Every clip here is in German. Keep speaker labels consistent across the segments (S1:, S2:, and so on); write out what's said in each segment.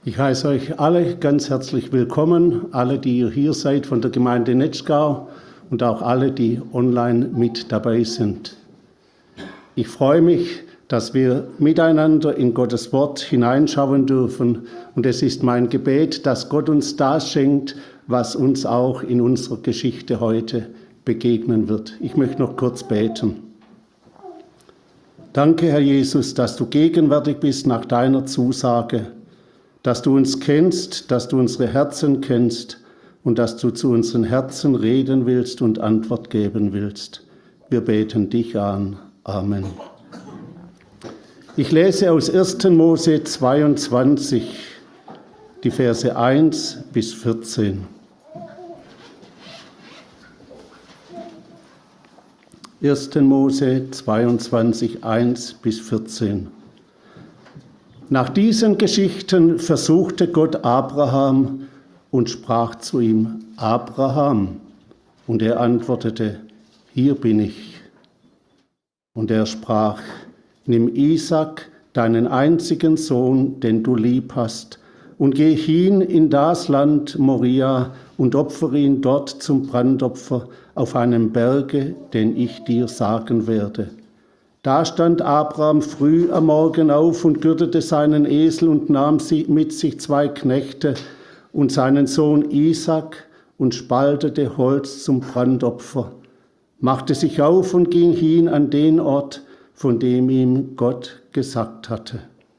S1: Ich heiße euch alle ganz herzlich willkommen, alle, die ihr hier seid von der Gemeinde Netschgau und auch alle, die online mit dabei sind. Ich freue mich, dass wir miteinander in Gottes Wort hineinschauen dürfen und es ist mein Gebet, dass Gott uns das schenkt, was uns auch in unserer Geschichte heute begegnen wird. Ich möchte noch kurz beten. Danke, Herr Jesus, dass du gegenwärtig bist nach deiner Zusage, dass du uns kennst, dass du unsere Herzen kennst und dass du zu unseren Herzen reden willst und Antwort geben willst. Wir beten dich an. Amen. Ich lese aus 1. Mose 22, die Verse 1 bis 14. 1. Mose 22, 1 bis 14. Nach diesen Geschichten versuchte Gott Abraham und sprach zu ihm: Abraham. Und er antwortete: Hier bin ich. Und er sprach: Nimm Isaak, deinen einzigen Sohn, den du lieb hast, und geh hin in das Land Moria und opfere ihn dort zum Brandopfer auf einem Berge, den ich dir sagen werde. Da stand Abraham früh am Morgen auf und gürtete seinen Esel und nahm mit sich 2 Knechte und seinen Sohn Isaak und spaltete Holz zum Brandopfer, machte sich auf und ging hin an den Ort, von dem ihm Gott gesagt hatte.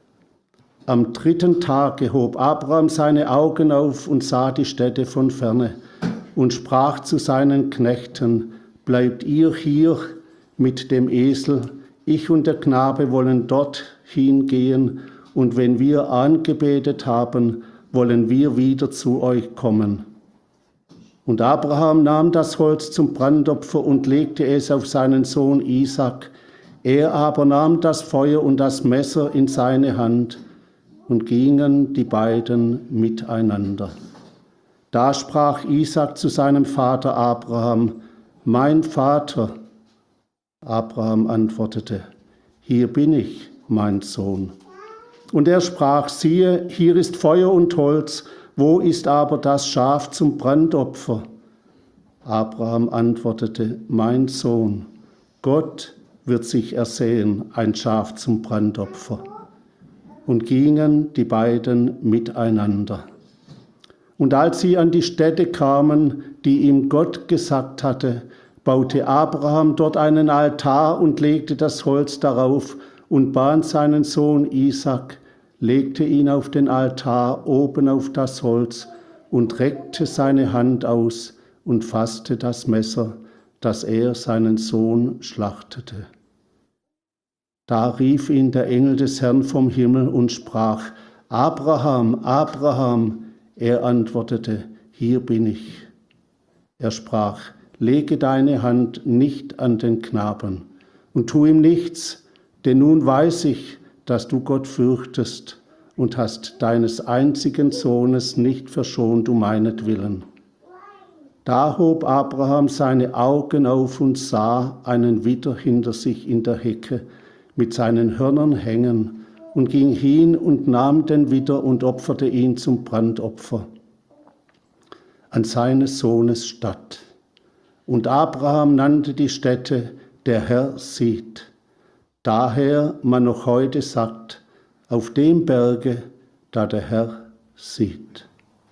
S1: Am 3. Tage hob Abraham seine Augen auf und sah die Städte von ferne und sprach zu seinen Knechten: Bleibt ihr hier mit dem Esel, ich und der Knabe wollen dort hingehen, und wenn wir angebetet haben, wollen wir wieder zu euch kommen. Und Abraham nahm das Holz zum Brandopfer und legte es auf seinen Sohn Isaak. Er aber nahm das Feuer und das Messer in seine Hand, und gingen die beiden miteinander. Da sprach Isaak zu seinem Vater Abraham: Mein Vater. Abraham antwortete: Hier bin ich, mein Sohn. Und er sprach: Siehe, hier ist Feuer und Holz, wo ist aber das Schaf zum Brandopfer? Abraham antwortete: Mein Sohn, Gott wird sich ersehen, ein Schaf zum Brandopfer. Und gingen die beiden miteinander. Und als sie an die Stätte kamen, die ihm Gott gesagt hatte, baute Abraham dort einen Altar und legte das Holz darauf und band seinen Sohn Isaak, legte ihn auf den Altar oben auf das Holz und reckte seine Hand aus und fasste das Messer, dass er seinen Sohn schlachtete. Da rief ihn der Engel des Herrn vom Himmel und sprach: Abraham, Abraham. Er antwortete: Hier bin ich. Er sprach: Lege deine Hand nicht an den Knaben und tu ihm nichts, denn nun weiß ich, dass du Gott fürchtest und hast deines einzigen Sohnes nicht verschont um meinetwillen. Da hob Abraham seine Augen auf und sah einen Widder hinter sich in der Hecke mit seinen Hörnern hängen und ging hin und nahm den Widder und opferte ihn zum Brandopfer an seines Sohnes statt. Und Abraham nannte die Stätte: Der Herr sieht. Daher man noch heute sagt: Auf dem Berge, da der Herr sieht.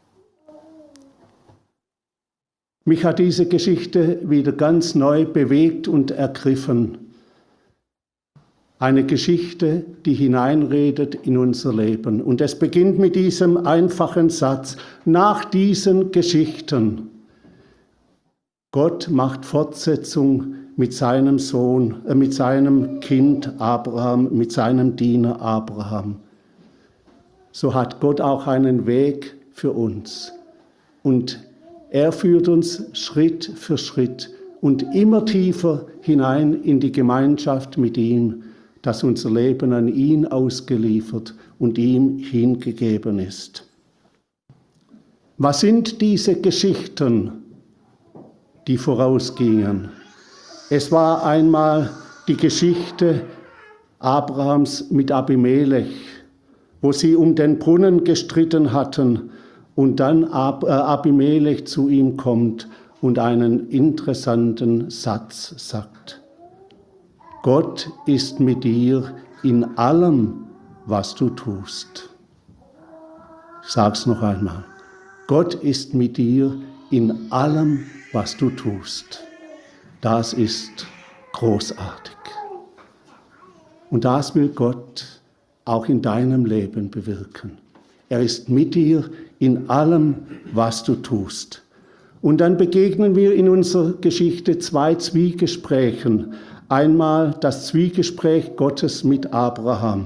S1: Mich hat diese Geschichte wieder ganz neu bewegt und ergriffen. Eine Geschichte, die hineinredet in unser Leben. Und es beginnt mit diesem einfachen Satz: Nach diesen Geschichten. Gott macht Fortsetzung mit seinem Sohn, mit seinem Kind Abraham, mit seinem Diener Abraham. So hat Gott auch einen Weg für uns. Und er führt uns Schritt für Schritt und immer tiefer hinein in die Gemeinschaft mit ihm, dass unser Leben an ihn ausgeliefert und ihm hingegeben ist. Was sind diese Geschichten, die vorausgingen? Es war einmal die Geschichte Abrahams mit Abimelech, wo sie um den Brunnen gestritten hatten und dann Abimelech zu ihm kommt und einen interessanten Satz sagt. Gott ist mit dir in allem, was du tust. Ich sage es noch einmal. Gott ist mit dir in allem, was du tust. Das ist großartig. Und das will Gott auch in deinem Leben bewirken. Er ist mit dir in allem, was du tust. Und dann begegnen wir in unserer Geschichte zwei Zwiegesprächen. Einmal das Zwiegespräch Gottes mit Abraham.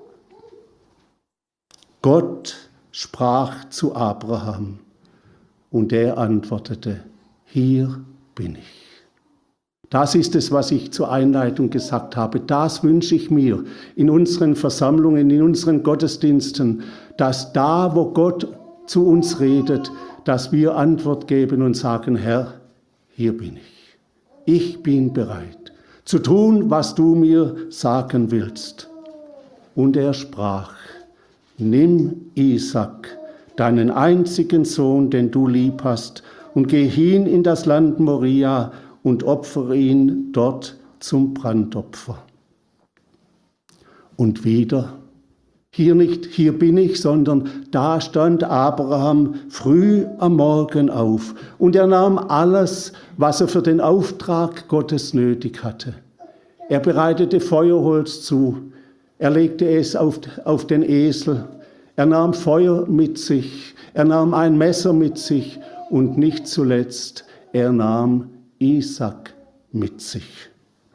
S1: Gott sprach zu Abraham und er antwortete, hier bin ich. Das ist es, was ich zur Einleitung gesagt habe. Das wünsche ich mir in unseren Versammlungen, in unseren Gottesdiensten, dass da, wo Gott zu uns redet, dass wir Antwort geben und sagen, Herr, hier bin ich. Ich bin bereit zu tun, was du mir sagen willst. Und er sprach, nimm Isaak, deinen einzigen Sohn, den du lieb hast, und geh hin in das Land Moria und opfere ihn dort zum Brandopfer. Und wieder, hier nicht, hier bin ich, sondern da stand Abraham früh am Morgen auf und er nahm alles, was er für den Auftrag Gottes nötig hatte. Er bereitete Feuerholz zu, er legte es auf den Esel, er nahm Feuer mit sich, er nahm ein Messer mit sich und nicht zuletzt, er nahm Isaak mit sich.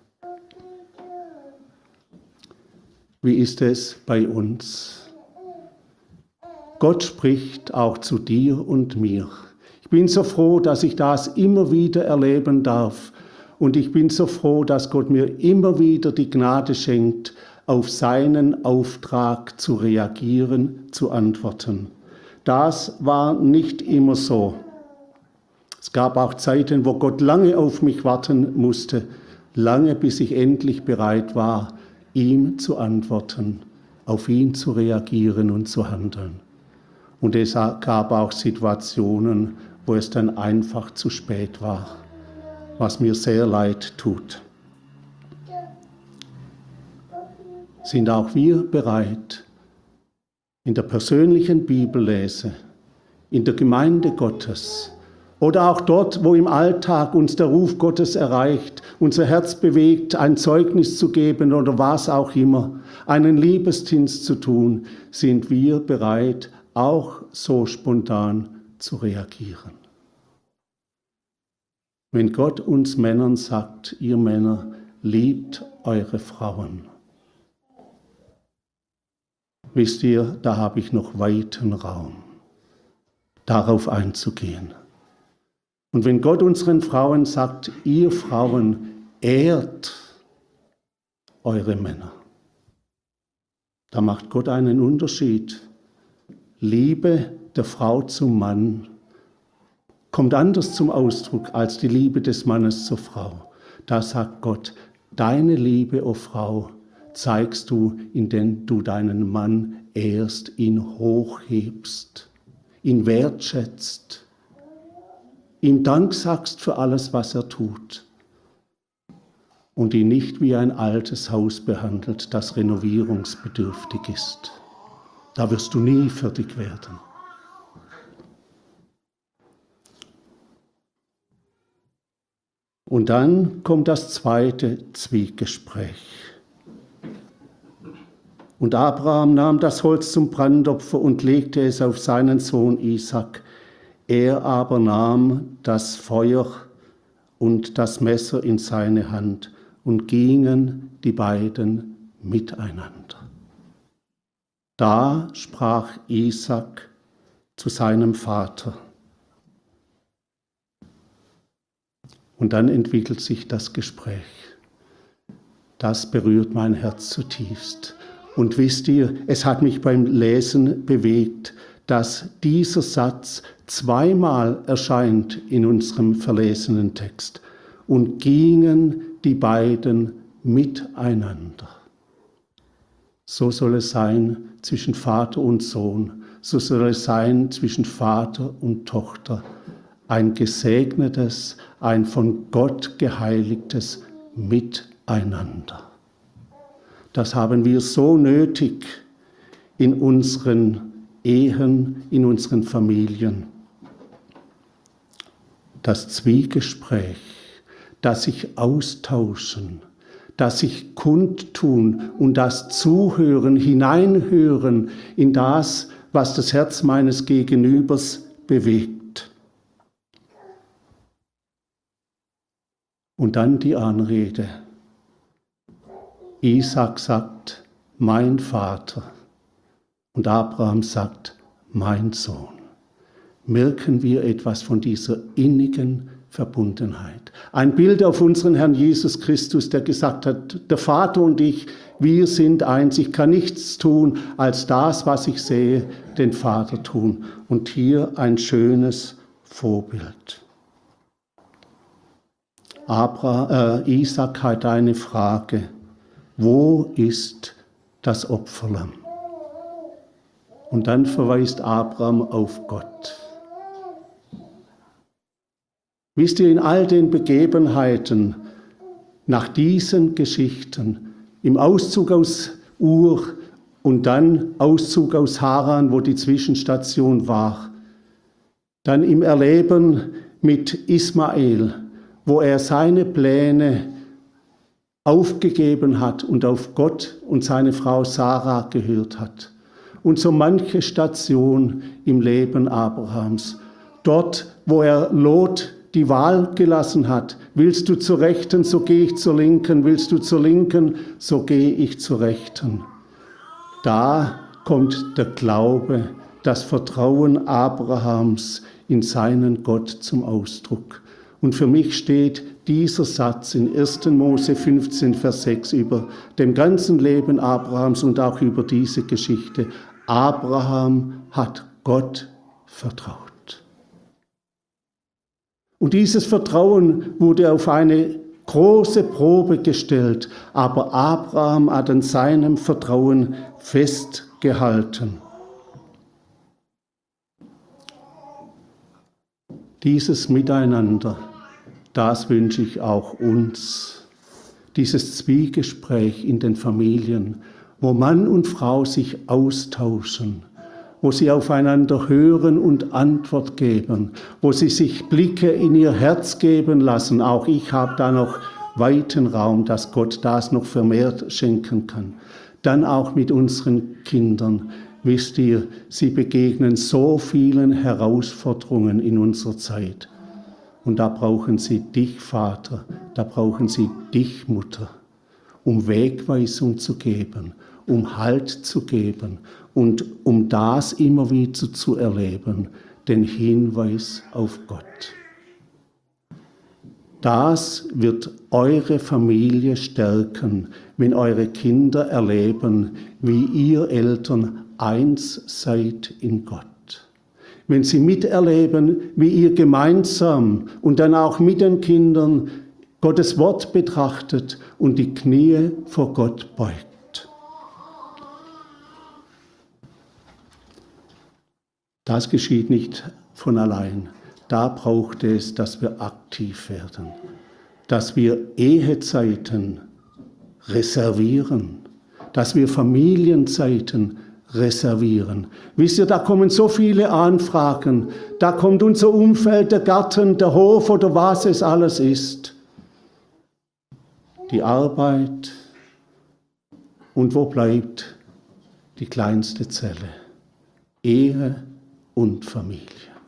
S1: Wie ist es bei uns? Gott spricht auch zu dir und mir. Ich bin so froh, dass ich das immer wieder erleben darf. Und ich bin so froh, dass Gott mir immer wieder die Gnade schenkt, auf seinen Auftrag zu reagieren, zu antworten. Das war nicht immer so. Es gab auch Zeiten, wo Gott lange auf mich warten musste, lange bis ich endlich bereit war, ihm zu antworten, auf ihn zu reagieren und zu handeln. Und es gab auch Situationen, wo es dann einfach zu spät war, was mir sehr leid tut. Sind auch wir bereit, in der persönlichen Bibellese, in der Gemeinde Gottes oder auch dort, wo im Alltag uns der Ruf Gottes erreicht, unser Herz bewegt, ein Zeugnis zu geben oder was auch immer, einen Liebesdienst zu tun, sind wir bereit, auch so spontan zu reagieren. Wenn Gott uns Männern sagt, ihr Männer, liebt eure Frauen. Wisst ihr, da habe ich noch weiten Raum, darauf einzugehen. Und wenn Gott unseren Frauen sagt, ihr Frauen, ehrt eure Männer, da macht Gott einen Unterschied. Liebe der Frau zum Mann kommt anders zum Ausdruck als die Liebe des Mannes zur Frau. Da sagt Gott, deine Liebe, o Frau, zeigst du, indem du deinen Mann ehrst, ihn hochhebst, ihn wertschätzt, ihm Dank sagst für alles, was er tut und ihn nicht wie ein altes Haus behandelt, das renovierungsbedürftig ist. Da wirst du nie fertig werden. Und dann kommt das zweite Zwiegespräch. Und Abraham nahm das Holz zum Brandopfer und legte es auf seinen Sohn Isaak. Er aber nahm das Feuer und das Messer in seine Hand und gingen die beiden miteinander. Da sprach Isaak zu seinem Vater. Und dann entwickelt sich das Gespräch. Das berührt mein Herz zutiefst. Und wisst ihr, es hat mich beim Lesen bewegt, dass dieser Satz zweimal erscheint in unserem verlesenen Text. Und gingen die beiden miteinander. So soll es sein zwischen Vater und Sohn. So soll es sein zwischen Vater und Tochter. Ein gesegnetes, ein von Gott geheiligtes Miteinander. Das haben wir so nötig in unseren Ehen, in unseren Familien. Das Zwiegespräch, das sich austauschen, das sich kundtun und das Zuhören, hineinhören in das, was das Herz meines Gegenübers bewegt. Und dann die Anrede. Isaak sagt, mein Vater. Und Abraham sagt, mein Sohn. Merken wir etwas von dieser innigen Verbundenheit. Ein Bild auf unseren Herrn Jesus Christus, der gesagt hat, der Vater und ich, wir sind eins. Ich kann nichts tun, als das, was ich sehe, den Vater tun. Und hier ein schönes Vorbild. Isaak hat eine Frage. Wo ist das Opferlamm? Und dann verweist Abraham auf Gott. Wisst ihr, in all den Begebenheiten, nach diesen Geschichten, im Auszug aus Ur und dann Auszug aus Haran, wo die Zwischenstation war, dann im Erleben mit Ismael, wo er seine Pläne aufgegeben hat und auf Gott und seine Frau Sarah gehört hat. Und so manche Station im Leben Abrahams. Dort, wo er Lot die Wahl gelassen hat. Willst du zur Rechten, so gehe ich zur Linken. Willst du zur Linken, so gehe ich zur Rechten. Da kommt der Glaube, das Vertrauen Abrahams in seinen Gott zum Ausdruck. Und für mich steht dieser Satz in 1. Mose 15, Vers 6 über dem ganzen Leben Abrahams und auch über diese Geschichte. Abraham hat Gott vertraut. Und dieses Vertrauen wurde auf eine große Probe gestellt, aber Abraham hat an seinem Vertrauen festgehalten. Dieses Miteinander, das wünsche ich auch uns. Dieses Zwiegespräch in den Familien, wo Mann und Frau sich austauschen, wo sie aufeinander hören und Antwort geben, wo sie sich Blicke in ihr Herz geben lassen. Auch ich habe da noch weiten Raum, dass Gott das noch vermehrt schenken kann. Dann auch mit unseren Kindern. Wisst ihr, sie begegnen so vielen Herausforderungen in unserer Zeit. Und da brauchen sie dich, Vater, da brauchen sie dich, Mutter, um Wegweisung zu geben, um Halt zu geben und um das immer wieder zu erleben, den Hinweis auf Gott. Das wird eure Familie stärken, wenn eure Kinder erleben, wie ihr Eltern eins seid in Gott. Wenn sie miterleben, wie ihr gemeinsam und dann auch mit den Kindern Gottes Wort betrachtet und die Knie vor Gott beugt. Das geschieht nicht von allein. Da braucht es, dass wir aktiv werden, dass wir Ehezeiten reservieren, dass wir Familienzeiten reservieren. Wisst ihr, da kommen so viele Anfragen, da kommt unser Umfeld, der Garten, der Hof oder was es alles ist. Die Arbeit und wo bleibt die kleinste Zelle? Ehe und Familie.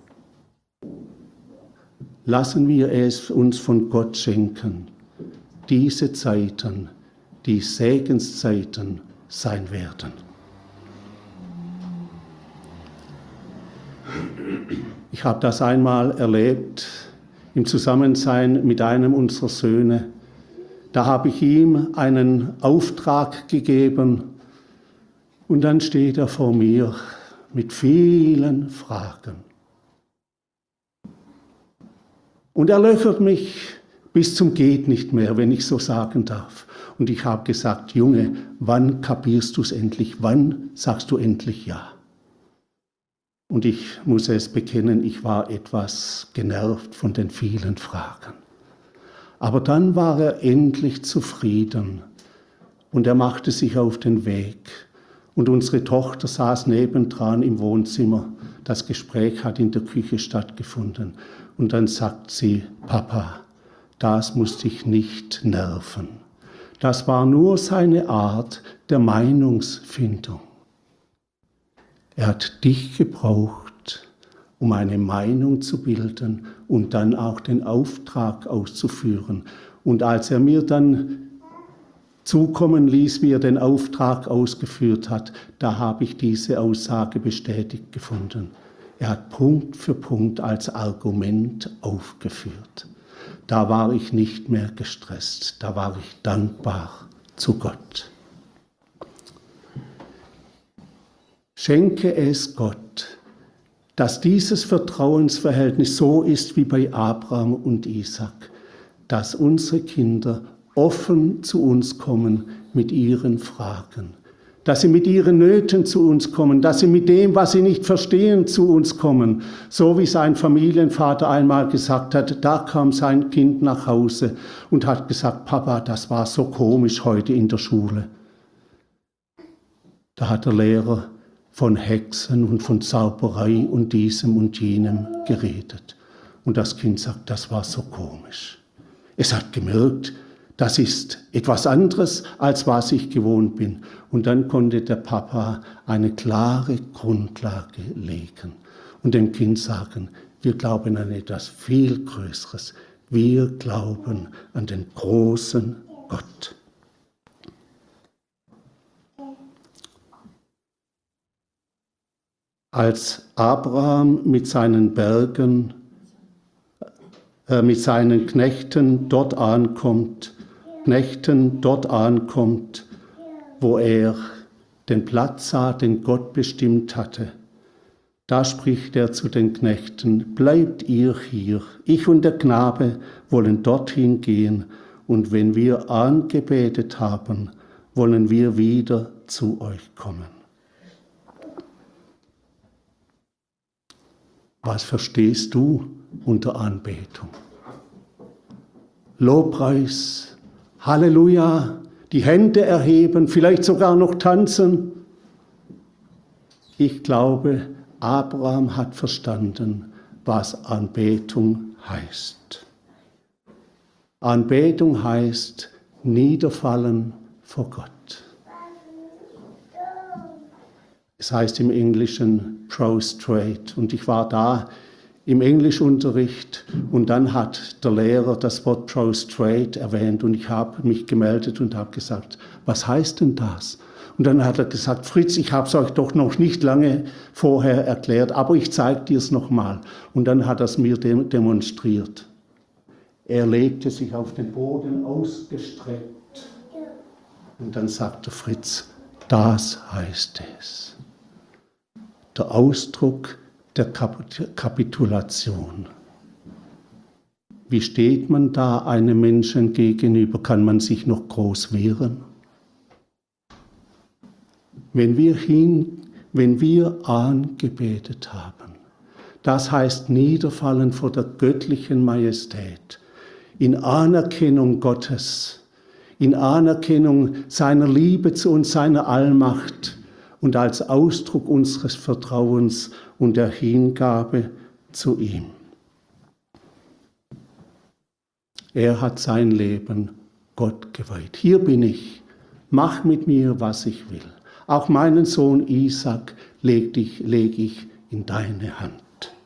S1: Lassen wir es uns von Gott schenken, diese Zeiten, die Segenszeiten sein werden. Ich habe das einmal erlebt im Zusammensein mit einem unserer Söhne. Da habe ich ihm einen Auftrag gegeben und dann steht er vor mir mit vielen Fragen. Und er löchert mich bis zum geht nicht mehr, wenn ich so sagen darf. Und ich habe gesagt, Junge, wann kapierst du es endlich? Wann sagst du endlich ja? Und ich muss es bekennen, ich war etwas genervt von den vielen Fragen. Aber dann war er endlich zufrieden und er machte sich auf den Weg. Und unsere Tochter saß nebendran im Wohnzimmer. Das Gespräch hat in der Küche stattgefunden. Und dann sagt sie, Papa, das muss dich nicht nerven. Das war nur seine Art der Meinungsfindung. Er hat dich gebraucht, um eine Meinung zu bilden und dann auch den Auftrag auszuführen. Und als er mir dann zukommen ließ, wie er den Auftrag ausgeführt hat, da habe ich diese Aussage bestätigt gefunden. Er hat Punkt für Punkt als Argument aufgeführt. Da war ich nicht mehr gestresst, da war ich dankbar zu Gott. Schenke es Gott, dass dieses Vertrauensverhältnis so ist wie bei Abraham und Isaak, dass unsere Kinder offen zu uns kommen mit ihren Fragen, dass sie mit ihren Nöten zu uns kommen, dass sie mit dem, was sie nicht verstehen, zu uns kommen. So wie sein Familienvater einmal gesagt hat, da kam sein Kind nach Hause und hat gesagt, Papa, das war so komisch heute in der Schule. Da hat der Lehrer von Hexen und von Zauberei und diesem und jenem geredet. Und das Kind sagt, das war so komisch. Es hat gemerkt, das ist etwas anderes, als was ich gewohnt bin. Und dann konnte der Papa eine klare Grundlage legen und dem Kind sagen, wir glauben an etwas viel Größeres. Wir glauben an den großen Gott. Als Abraham mit seinen Bergen, mit seinen Knechten dort ankommt, wo er den Platz sah, den Gott bestimmt hatte. Da spricht er zu den Knechten, bleibt ihr hier, ich und der Knabe wollen dorthin gehen, und wenn wir angebetet haben, wollen wir wieder zu euch kommen. Was verstehst du unter Anbetung? Lobpreis, Halleluja, die Hände erheben, vielleicht sogar noch tanzen. Ich glaube, Abraham hat verstanden, was Anbetung heißt. Anbetung heißt niederfallen vor Gott. Es heißt im Englischen prostrate. Und ich war da im Englischunterricht und dann hat der Lehrer das Wort prostrate erwähnt und ich habe mich gemeldet und habe gesagt, was heißt denn das? Und dann hat er gesagt, Fritz, ich habe es euch doch noch nicht lange vorher erklärt, aber ich zeige dir es nochmal. Und dann hat er es mir demonstriert. Er legte sich auf den Boden ausgestreckt und dann sagte Fritz, das heißt es. Der Ausdruck der Kapitulation. Wie steht man da einem Menschen gegenüber? Kann man sich noch groß wehren? Wenn wir angebetet haben, das heißt niederfallen vor der göttlichen Majestät, in Anerkennung Gottes, in Anerkennung seiner Liebe zu uns, seiner Allmacht, und als Ausdruck unseres Vertrauens und der Hingabe zu ihm. Er hat sein Leben Gott geweiht. Hier bin ich, mach mit mir, was ich will. Auch meinen Sohn Isaak leg ich in deine Hand.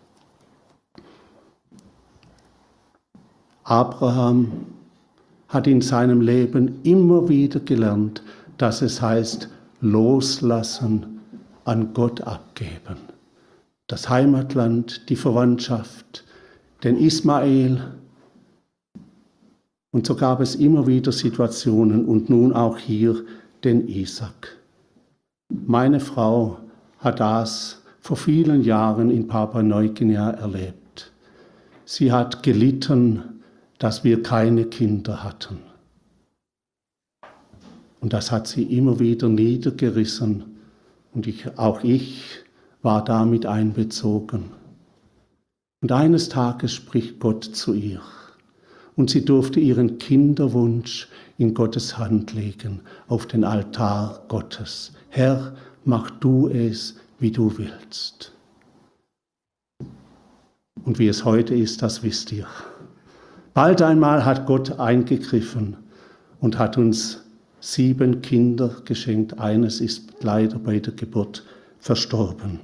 S1: Abraham hat in seinem Leben immer wieder gelernt, dass es heißt, loslassen, an Gott abgeben. Das Heimatland, die Verwandtschaft, den Ismael. Und so gab es immer wieder Situationen und nun auch hier den Isaak. Meine Frau hat das vor vielen Jahren in Papua-Neuguinea erlebt. Sie hat gelitten, dass wir keine Kinder hatten. Und das hat sie immer wieder niedergerissen. Und auch ich war damit einbezogen. Und eines Tages spricht Gott zu ihr. Und sie durfte ihren Kinderwunsch in Gottes Hand legen, auf den Altar Gottes. Herr, mach du es, wie du willst. Und wie es heute ist, das wisst ihr. Bald einmal hat Gott eingegriffen und hat uns 7 Kinder geschenkt. Eines ist leider bei der Geburt verstorben.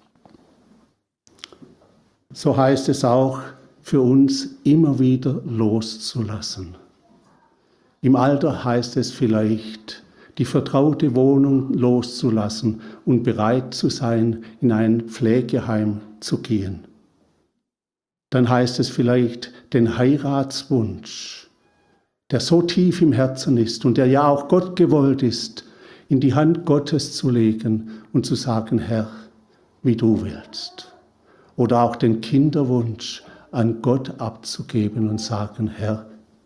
S1: So heißt es auch für uns, immer wieder loszulassen. Im Alter heißt es vielleicht, die vertraute Wohnung loszulassen und bereit zu sein, in ein Pflegeheim zu gehen. Dann heißt es vielleicht, den Heiratswunsch, der so tief im Herzen ist und der ja auch Gott gewollt ist, in die Hand Gottes zu legen und zu sagen, Herr, wie du willst. Oder auch den Kinderwunsch an Gott abzugeben und sagen, Herr,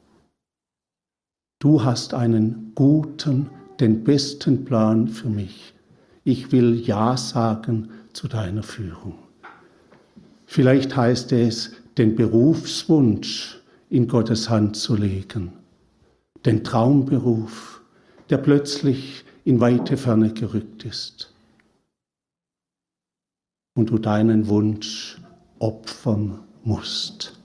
S1: du hast einen guten, den besten Plan für mich. Ich will Ja sagen zu deiner Führung. Vielleicht heißt es, den Berufswunsch in Gottes Hand zu legen, den Traumberuf, der plötzlich in weite Ferne gerückt ist. Und du deinen Wunsch opfern musst.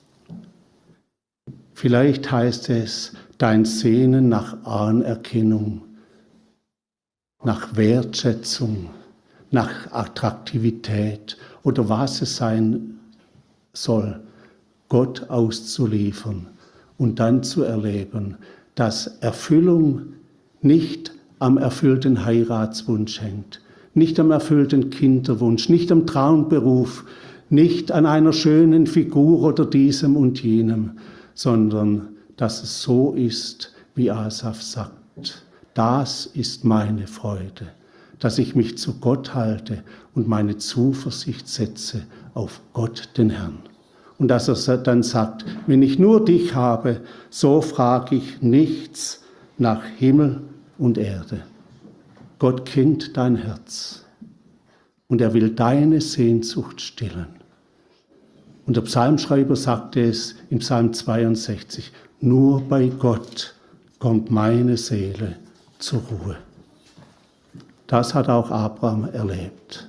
S1: Vielleicht heißt es, dein Sehnen nach Anerkennung, nach Wertschätzung, nach Attraktivität oder was es sein soll, Gott auszuliefern und dann zu erleben, dass Erfüllung nicht am erfüllten Heiratswunsch hängt, nicht am erfüllten Kinderwunsch, nicht am Traumberuf, nicht an einer schönen Figur oder diesem und jenem, sondern dass es so ist, wie Asaf sagt. Das ist meine Freude, dass ich mich zu Gott halte und meine Zuversicht setze auf Gott, den Herrn. Und dass er dann sagt, wenn ich nur dich habe, so frage ich nichts nach Himmel und Erde. Gott kennt dein Herz und er will deine Sehnsucht stillen. Und der Psalmschreiber sagte es im Psalm 62, nur bei Gott kommt meine Seele zur Ruhe. Das hat auch Abraham erlebt.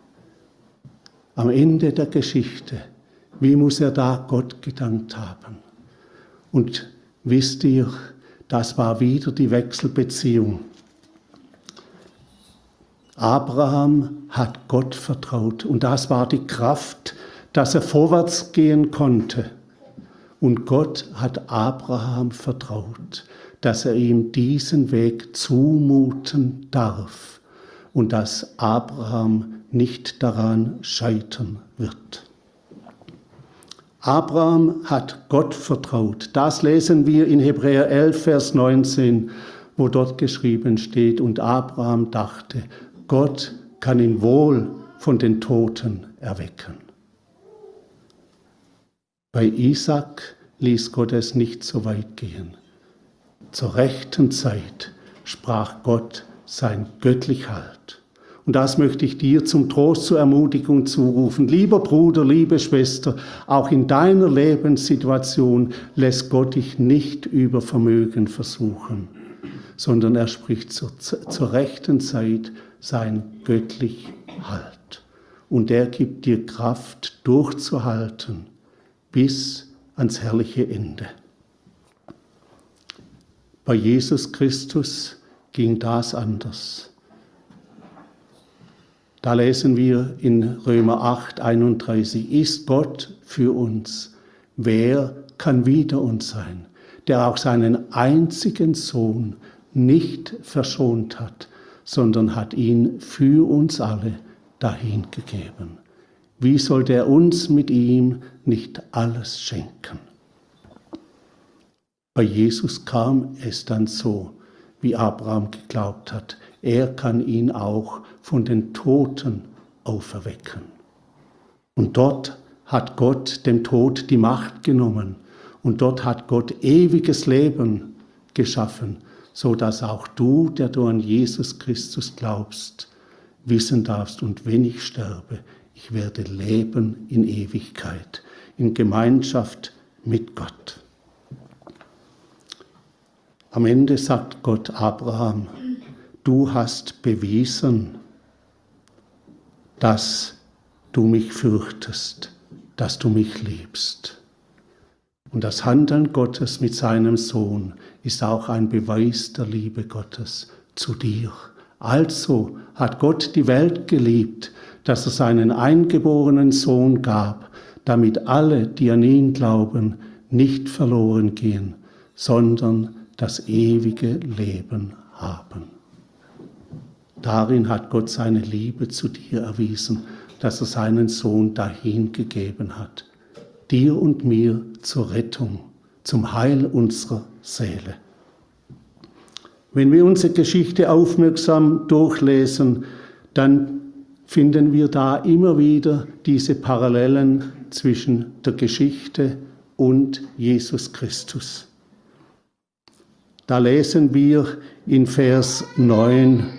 S1: Am Ende der Geschichte, wie muss er da Gott gedankt haben? Und wisst ihr, das war wieder die Wechselbeziehung. Abraham hat Gott vertraut und das war die Kraft, dass er vorwärts gehen konnte. Und Gott hat Abraham vertraut, dass er ihm diesen Weg zumuten darf und dass Abraham nicht daran scheitern wird. Abraham hat Gott vertraut. Das lesen wir in Hebräer 11, Vers 19, wo dort geschrieben steht, und Abraham dachte, Gott kann ihn wohl von den Toten erwecken. Bei Isaak ließ Gott es nicht so weit gehen. Zur rechten Zeit sprach Gott sein göttlich Halt. Und das möchte ich dir zum Trost, zur Ermutigung zurufen. Lieber Bruder, liebe Schwester, auch in deiner Lebenssituation lässt Gott dich nicht über Vermögen versuchen, sondern er spricht zur rechten Zeit sein göttlich Halt. Und er gibt dir Kraft, durchzuhalten bis ans herrliche Ende. Bei Jesus Christus ging das anders. Da lesen wir in Römer 8, 31, ist Gott für uns, wer kann wider uns sein, der auch seinen einzigen Sohn nicht verschont hat, sondern hat ihn für uns alle dahingegeben. Wie sollte er uns mit ihm nicht alles schenken? Bei Jesus kam es dann so, wie Abraham geglaubt hat. Er kann ihn auch von den Toten auferwecken. Und dort hat Gott dem Tod die Macht genommen Und dort hat Gott ewiges Leben geschaffen, so dass auch du, der du an Jesus Christus glaubst, wissen darfst, und wenn ich sterbe, ich werde leben in Ewigkeit, in Gemeinschaft mit Gott. Am Ende sagt Gott Abraham, du hast bewiesen, dass du mich fürchtest, dass du mich liebst. Und das Handeln Gottes mit seinem Sohn ist auch ein Beweis der Liebe Gottes zu dir. Also hat Gott die Welt geliebt, dass er seinen eingeborenen Sohn gab, damit alle, die an ihn glauben, nicht verloren gehen, sondern das ewige Leben haben. Darin hat Gott seine Liebe zu dir erwiesen, dass er seinen Sohn dahingegeben hat, dir und mir zur Rettung, zum Heil unserer Seele. Wenn wir unsere Geschichte aufmerksam durchlesen, dann finden wir da immer wieder diese Parallelen zwischen der Geschichte und Jesus Christus. Da lesen wir in Vers 9,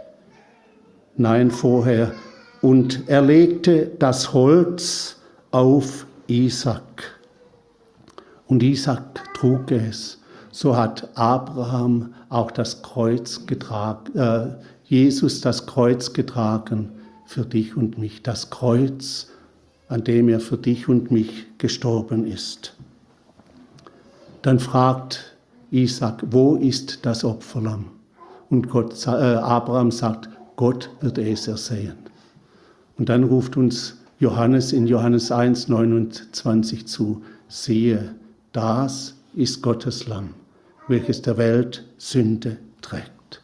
S1: vorher, und er legte das Holz auf Isaak. Und Isaak trug es. So hat Abraham auch das Kreuz getragen, Jesus das Kreuz getragen für dich und mich. Das Kreuz, an dem er für dich und mich gestorben ist. Dann fragt Isaak, wo ist das Opferlamm? Und Abraham sagt, Gott wird es ersehen. Und dann ruft uns Johannes in Johannes 1, 29 zu, siehe, das ist Gottes Lamm, welches der Welt Sünde trägt.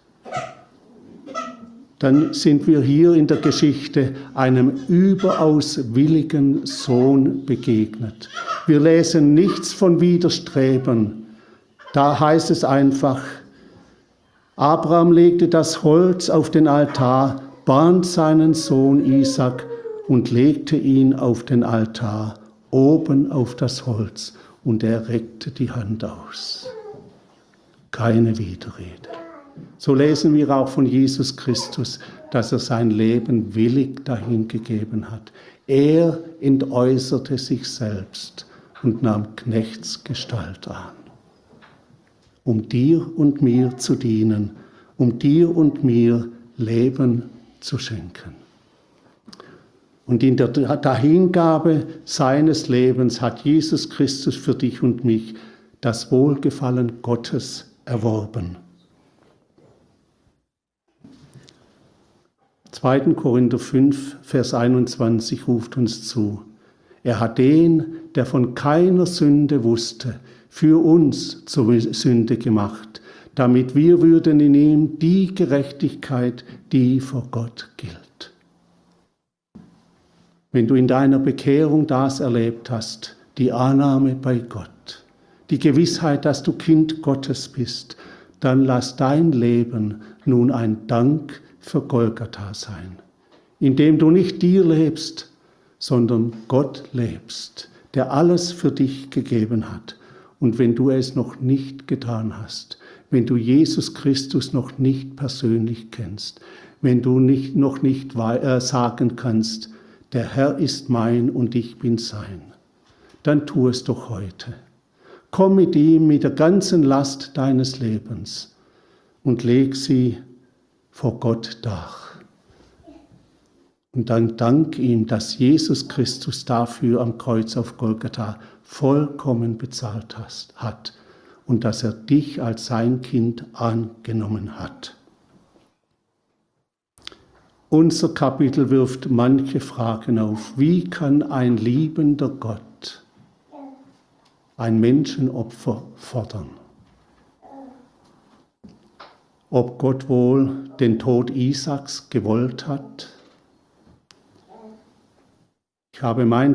S1: Dann sind wir hier in der Geschichte einem überaus willigen Sohn begegnet. Wir lesen nichts von Widerstreben. Da heißt es einfach, Abraham legte das Holz auf den Altar, band seinen Sohn Isaak und legte ihn auf den Altar, oben auf das Holz, und er reckte die Hand aus. Keine Widerrede. So lesen wir auch von Jesus Christus, dass er sein Leben willig dahingegeben hat. Er entäußerte sich selbst und nahm Knechtsgestalt an, um dir und mir zu dienen, um dir und mir Leben zu schenken. Und in der Dahingabe seines Lebens hat Jesus Christus für dich und mich das Wohlgefallen Gottes erworben. 2. Korinther 5, Vers 21 ruft uns zu. Er hat den, der von keiner Sünde wusste, für uns zur Sünde gemacht, damit wir würden in ihm die Gerechtigkeit, die vor Gott gilt. Wenn du in deiner Bekehrung das erlebt hast, die Annahme bei Gott, die Gewissheit, dass du Kind Gottes bist, dann lass dein Leben nun ein Dank für Golgatha sein, indem du nicht dir lebst, sondern Gott lebst, der alles für dich gegeben hat. Und wenn du es noch nicht getan hast, wenn du Jesus Christus noch nicht persönlich kennst, wenn du noch nicht sagen kannst, der Herr ist mein und ich bin sein, dann tu es doch heute. Komm mit ihm mit der ganzen Last deines Lebens und leg sie vor Gott dar. Und dann dank ihm, dass Jesus Christus dafür am Kreuz auf Golgatha vollkommen bezahlt hat und dass er dich als sein Kind angenommen hat. Unser Kapitel wirft manche Fragen auf. Wie kann ein liebender Gott ein Menschenopfer fordern? Ob Gott wohl den Tod Isaaks gewollt hat? Ich habe meine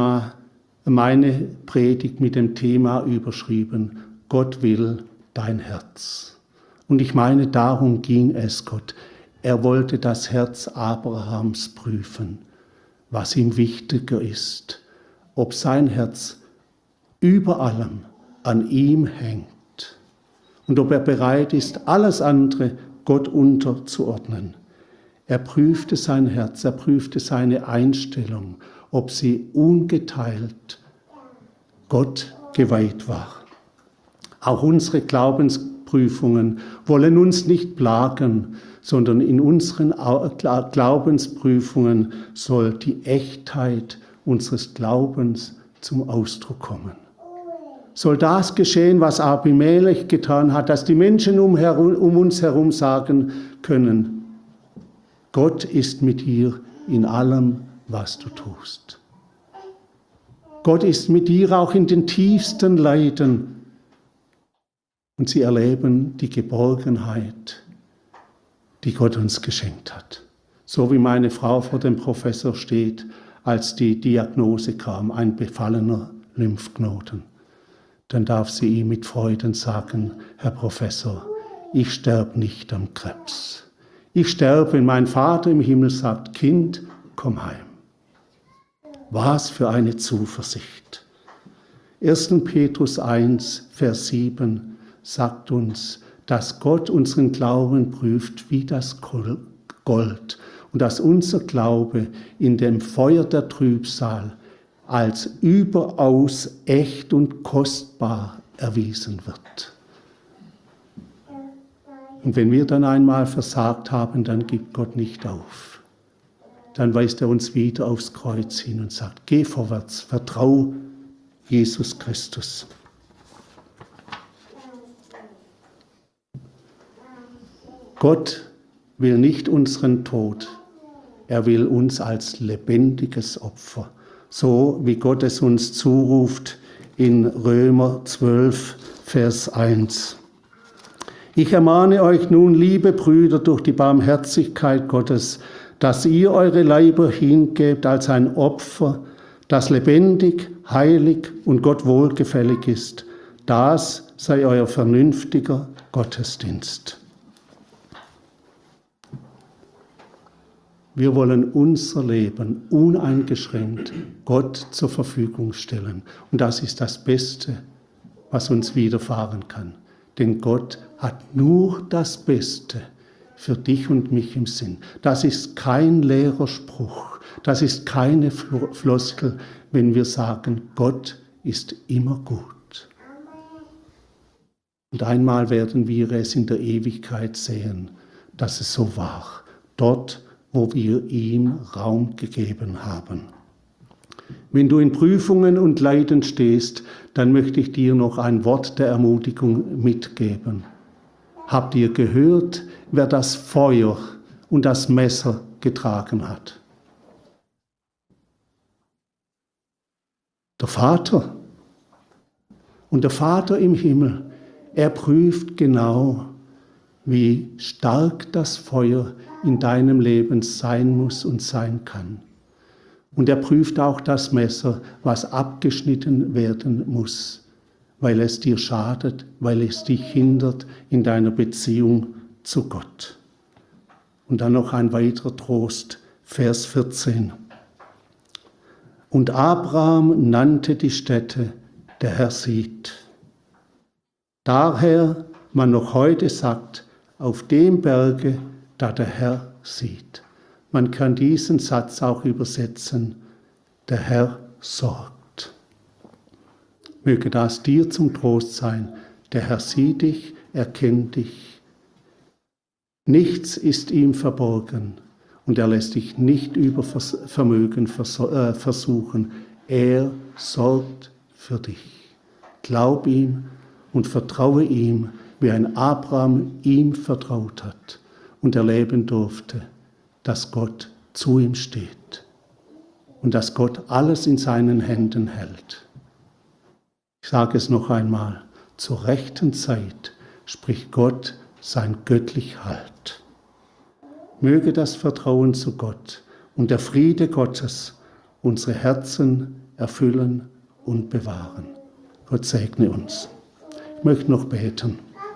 S1: Predigt mit dem Thema überschrieben, Gott will dein Herz. Und ich meine, darum ging es Gott. Er wollte das Herz Abrahams prüfen, was ihm wichtiger ist, ob sein Herz über allem an ihm hängt und ob er bereit ist, alles andere Gott unterzuordnen. Er prüfte sein Herz, er prüfte seine Einstellung, ob sie ungeteilt Gott geweiht war. Auch unsere Glaubensprüfungen wollen uns nicht plagen, sondern in unseren Glaubensprüfungen soll die Echtheit unseres Glaubens zum Ausdruck kommen. Soll das geschehen, was Abimelech getan hat, dass die Menschen um uns herum sagen können, Gott ist mit dir in allem, was du tust. Gott ist mit dir auch in den tiefsten Leiden. Und sie erleben die Geborgenheit, die Gott uns geschenkt hat. So wie meine Frau vor dem Professor steht, als die Diagnose kam, ein befallener Lymphknoten. Dann darf sie ihm mit Freuden sagen, Herr Professor, ich sterbe nicht am Krebs. Ich sterbe, wenn mein Vater im Himmel sagt, Kind, komm heim. Was für eine Zuversicht. 1. Petrus 1, Vers 7 sagt uns, dass Gott unseren Glauben prüft wie das Gold und dass unser Glaube in dem Feuer der Trübsal als überaus echt und kostbar erwiesen wird. Und wenn wir dann einmal versagt haben, dann gibt Gott nicht auf. Dann weist er uns wieder aufs Kreuz hin und sagt, geh vorwärts, vertrau Jesus Christus. Gott will nicht unseren Tod, er will uns als lebendiges Opfer, so wie Gott es uns zuruft in Römer 12, Vers 1. Ich ermahne euch nun, liebe Brüder, durch die Barmherzigkeit Gottes, dass ihr eure Leiber hingebt als ein Opfer, das lebendig, heilig und Gott wohlgefällig ist. Das sei euer vernünftiger Gottesdienst. Wir wollen unser Leben uneingeschränkt Gott zur Verfügung stellen. Und das ist das Beste, was uns widerfahren kann. Denn Gott hat nur das Beste für dich und mich im Sinn. Das ist kein leerer Spruch, das ist keine Floskel, wenn wir sagen, Gott ist immer gut. Und einmal werden wir es in der Ewigkeit sehen, dass es so war, dort, wo wir ihm Raum gegeben haben. Wenn du in Prüfungen und Leiden stehst, dann möchte ich dir noch ein Wort der Ermutigung mitgeben. Habt ihr gehört, wer das Feuer und das Messer getragen hat? Der Vater. Und der Vater im Himmel, er prüft genau, wie stark das Feuer in deinem Leben sein muss und sein kann. Und er prüft auch das Messer, was abgeschnitten werden muss, weil es dir schadet, weil es dich hindert in deiner Beziehung zu Gott. Und dann noch ein weiterer Trost, Vers 14. Und Abraham nannte die Stätte, der Herr sieht. Daher man noch heute sagt, auf dem Berge, da der Herr sieht. Man kann diesen Satz auch übersetzen, der Herr sorgt. Möge das dir zum Trost sein, der Herr sieht dich, er kennt dich. Nichts ist ihm verborgen und er lässt dich nicht über Vermögen versuchen. Er sorgt für dich. Glaub ihm und vertraue ihm, wie ein Abraham ihm vertraut hat und erleben durfte, dass Gott zu ihm steht und dass Gott alles in seinen Händen hält. Ich sage es noch einmal, zur rechten Zeit spricht Gott sein göttlich Halt. Möge das Vertrauen zu Gott und der Friede Gottes unsere Herzen erfüllen und bewahren. Gott segne uns. Ich möchte noch beten.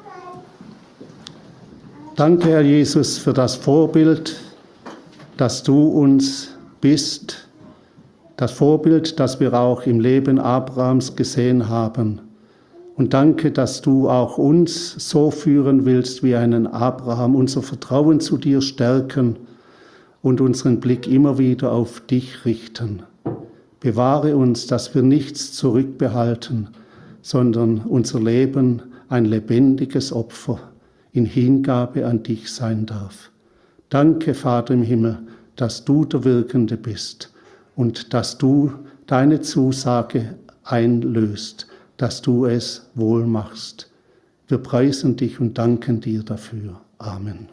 S1: Danke, Herr Jesus, für das Vorbild, dass du uns bist, das Vorbild, das wir auch im Leben Abrahams gesehen haben, Und danke, dass du auch uns so führen willst wie einen Abraham, unser Vertrauen zu dir stärken und unseren Blick immer wieder auf dich richten. Bewahre uns, dass wir nichts zurückbehalten, sondern unser Leben ein lebendiges Opfer in Hingabe an dich sein darf. Danke, Vater im Himmel, dass du der Wirkende bist und dass du deine Zusage einlöst, dass du es wohl machst. Wir preisen dich und danken dir dafür. Amen.